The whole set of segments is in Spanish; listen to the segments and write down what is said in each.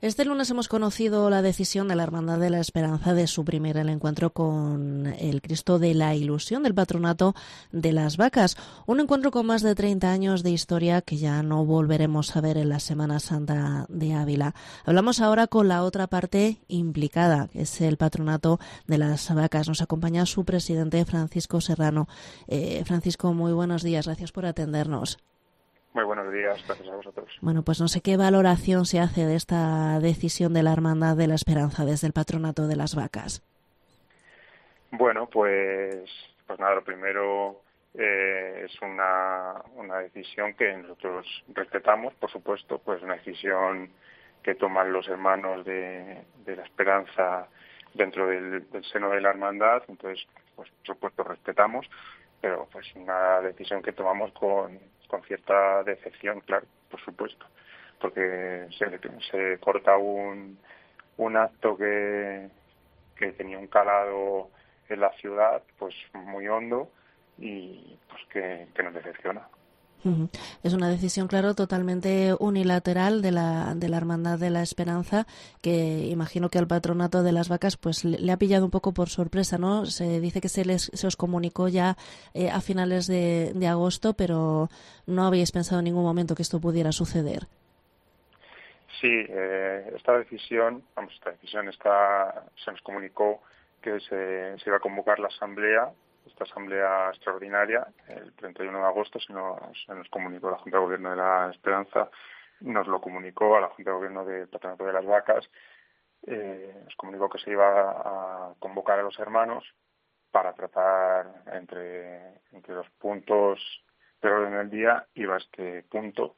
Este lunes hemos conocido la decisión de la Hermandad de la Esperanza de suprimir el encuentro con el Cristo de la Ilusión del Patronato de las Vacas. Un encuentro con más de 30 años de historia que ya no volveremos a ver en la Semana Santa de Ávila. Hablamos ahora con la otra parte implicada, que es el Patronato de las Vacas. Nos acompaña su presidente, Francisco Serrano. Francisco, muy buenos días. Gracias por atendernos. Muy buenos días, gracias a vosotros. Bueno, pues no sé qué valoración se hace de esta decisión de la Hermandad de la Esperanza desde el Patronato de las Vacas. Bueno, pues nada, lo primero es una decisión que nosotros respetamos, por supuesto, pues una decisión que toman los hermanos de la Esperanza dentro del seno de la Hermandad, entonces, pues por supuesto respetamos, pero pues una decisión que tomamos con cierta decepción, claro, por supuesto, porque se corta un acto que tenía un calado en la ciudad pues muy hondo y pues que nos decepciona. Es una decisión, claro, totalmente unilateral de la Hermandad de la Esperanza, que imagino que al Patronato de las Vacas pues le ha pillado un poco por sorpresa, ¿no? Se dice que se os comunicó ya a finales de agosto, pero no habéis pensado en ningún momento que esto pudiera suceder. Sí, esta decisión se nos comunicó que se iba a convocar la esta asamblea extraordinaria el 31 de agosto, se nos comunicó la Junta de Gobierno de la Esperanza, nos lo comunicó a la Junta de Gobierno del Patronato de las Vacas, nos comunicó que se iba a convocar a los hermanos para tratar entre los puntos del orden del día, iba este punto.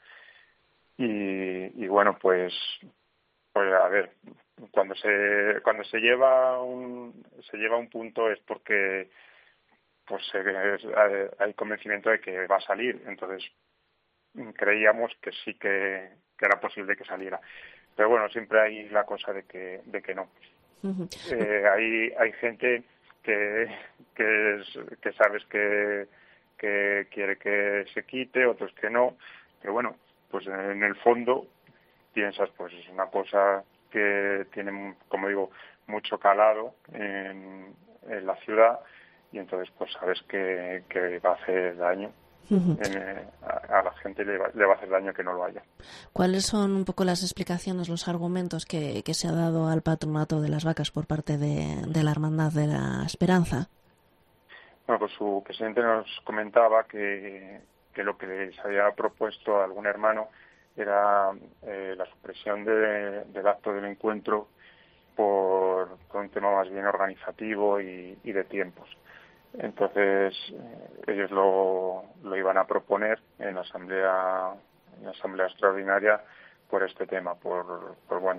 Y bueno, pues a ver, cuando se lleva un punto es porque pues hay convencimiento de que va a salir, entonces creíamos que sí que era posible que saliera, pero bueno, siempre hay la cosa de que no. Uh-huh. Hay gente que sabes que quiere que se quite, otros que no, pero bueno, pues en el fondo piensas, pues es una cosa que tiene, como digo, mucho calado en la ciudad y entonces pues sabes que va a hacer daño. Uh-huh. A la gente le va a hacer daño que no lo haya. ¿Cuáles son un poco las explicaciones, los argumentos que se ha dado al Patronato de las Vacas por parte de la Hermandad de la Esperanza? Bueno, pues su presidente nos comentaba que lo que les había propuesto a algún hermano era la supresión del acto del encuentro por un tema más bien organizativo y de tiempos. Entonces ellos lo iban a proponer en la asamblea extraordinaria por este tema, por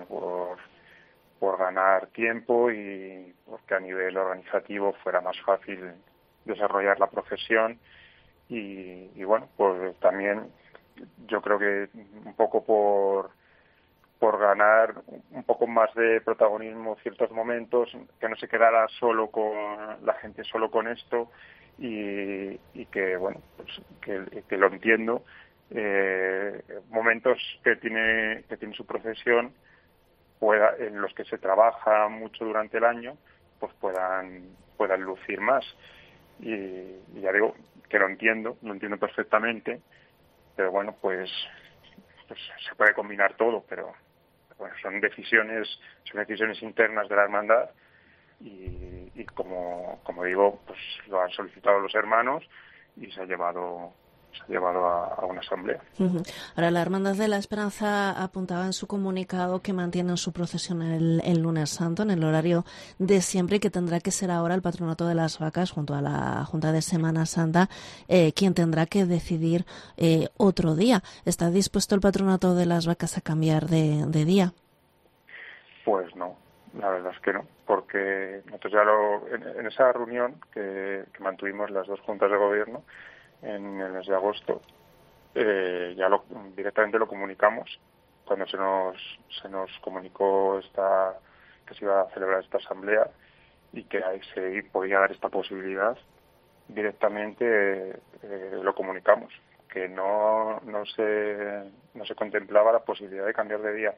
ganar tiempo y porque a nivel organizativo fuera más fácil desarrollar la profesión y bueno, pues también yo creo que un poco por ganar un poco más de protagonismo en ciertos momentos, que no se quedara la gente solo con esto y que bueno, pues que lo entiendo, momentos que tiene su profesión en los que se trabaja mucho durante el año, pues puedan lucir más y ya digo que lo entiendo perfectamente, pero bueno, pues se puede combinar todo, pero bueno, son decisiones internas de la hermandad y como digo, pues lo han solicitado los hermanos y se ha llevado a una asamblea. Uh-huh. Ahora, la Hermandad de la Esperanza apuntaba en su comunicado que mantienen su procesión el lunes santo en el horario de siempre y que tendrá que ser ahora el Patronato de las Vacas junto a la Junta de Semana Santa quien tendrá que decidir otro día. ¿Está dispuesto el Patronato de las Vacas a cambiar de día? Pues no, la verdad es que no, porque nosotros ya en esa reunión que mantuvimos las dos juntas de gobierno en el mes de agosto, directamente lo comunicamos cuando se nos comunicó que se iba a celebrar esta asamblea y que se podía dar esta posibilidad, directamente lo comunicamos, que no se contemplaba la posibilidad de cambiar de día.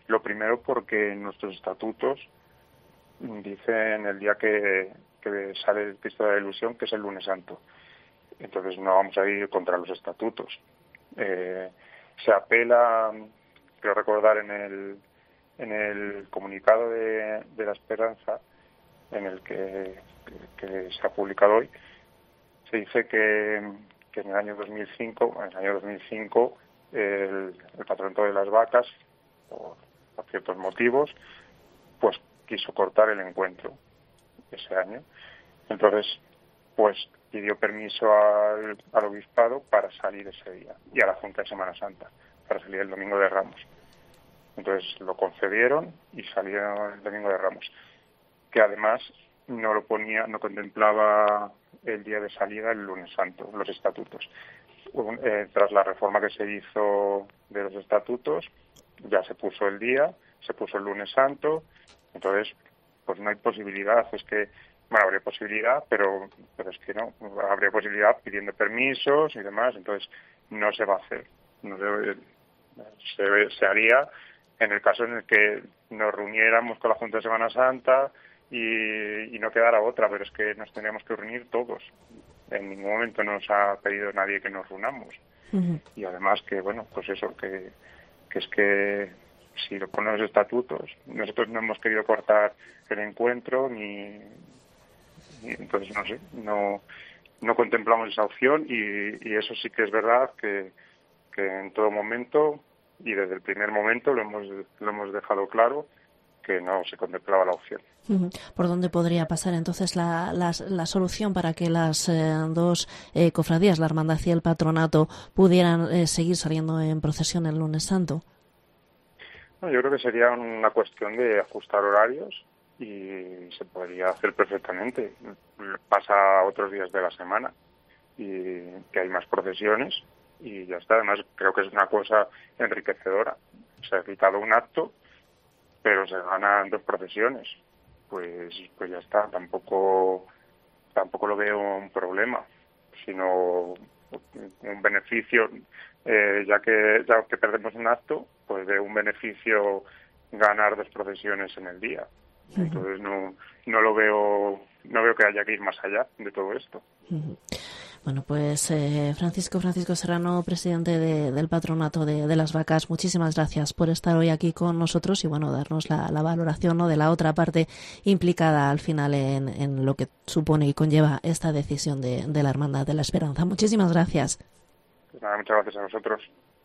Lo primero porque en nuestros estatutos dicen el día que sale el Cristo de la Ilusión, que es el lunes santo. Entonces no vamos a ir contra los estatutos. Se apela, quiero recordar, en el comunicado de la Esperanza, en el que se ha publicado hoy, se dice que en el año 2005, el Patronato de las Vacas, por ciertos motivos, pues quiso cortar el encuentro ese año. Entonces, pues pidió permiso al obispado para salir ese día, y a la Junta de Semana Santa para salir el Domingo de Ramos. Entonces lo concedieron y salieron el Domingo de Ramos, que además no contemplaba el día de salida el lunes santo, los estatutos. Tras la reforma que se hizo de los estatutos, ya se puso el día, se puso el lunes santo. Entonces, pues no hay posibilidad, habría posibilidad, pero es que no, habría posibilidad pidiendo permisos y demás. Entonces no se va a hacer, se haría en el caso en el que nos reuniéramos con la Junta de Semana Santa y no quedara otra, pero es que nos tendríamos que reunir todos. En ningún momento nos ha pedido nadie que nos reunamos. Uh-huh. Y además que, pues eso, que es que si lo ponen los estatutos, nosotros no hemos querido cortar el encuentro ni entonces no contemplamos esa opción y eso sí que es verdad que en todo momento y desde el primer momento lo hemos dejado claro que no se contemplaba la opción. ¿Por dónde podría pasar entonces la solución para que las dos cofradías, la Hermandad y el Patronato, pudieran seguir saliendo en procesión el lunes santo? No, yo creo que sería una cuestión de ajustar horarios y se podría hacer perfectamente. Pasa otros días de la semana y que hay más procesiones y ya está. Además, creo que es una cosa enriquecedora. Se ha quitado un acto, pero se ganan dos procesiones. Pues ya está. Tampoco lo veo un problema, sino un beneficio. Ya que perdemos un acto, pues de un beneficio ganar dos procesiones en el día. Entonces no veo que haya que ir más allá de todo esto. Bueno, pues Francisco Serrano, presidente del Patronato de las Vacas, muchísimas gracias por estar hoy aquí con nosotros y darnos la valoración, ¿no?, de la otra parte implicada al final en lo que supone y conlleva esta decisión de la Hermandad de la Esperanza. Muchísimas gracias. Pues nada, muchas gracias a vosotros.